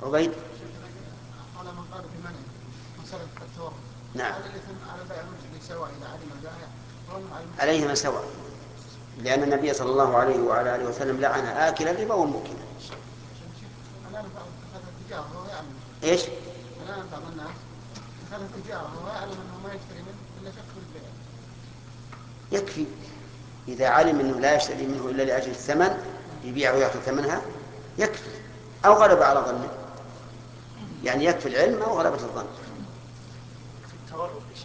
عبيد. على من قال بمنع مسألة التورط. نعم. هل الإثم على البائع والمشتري سواء إذا علم البائع أو على المشتري؟ عليهما سواء، لأن النبي صلى الله عليه وعلى آله وسلم لعن آكل الربا والموكل. الآن بعض اتخذ التجارة وهو يعلم. إيش؟ الآن بعض الناس اتخذ التجارة وهو يعلم أنه ما يشتري منه إلا شك في البيع. يكفي إذا علم أنه لا يشتري منه إلا لأجل الثمن يبيع ويأخذ ثمنها يكفي، أو غلب على ظنه، يعني يكفي العلم أو غلبة الظن. في التورط